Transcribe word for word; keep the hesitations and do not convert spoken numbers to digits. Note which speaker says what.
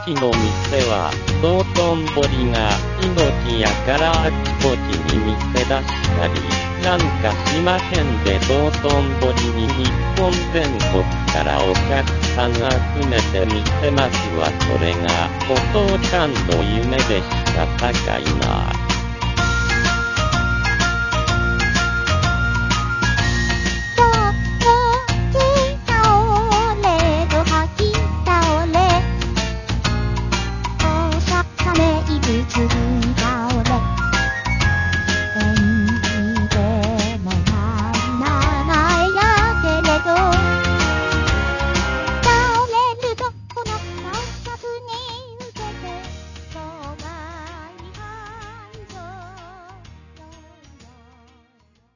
Speaker 1: ちの店は、道頓堀が命やからあちこちに店出したり、なんか島県で道頓堀に日本全国からお客さん集めて店ますわ。それがお父ちゃんの夢でした。高いな。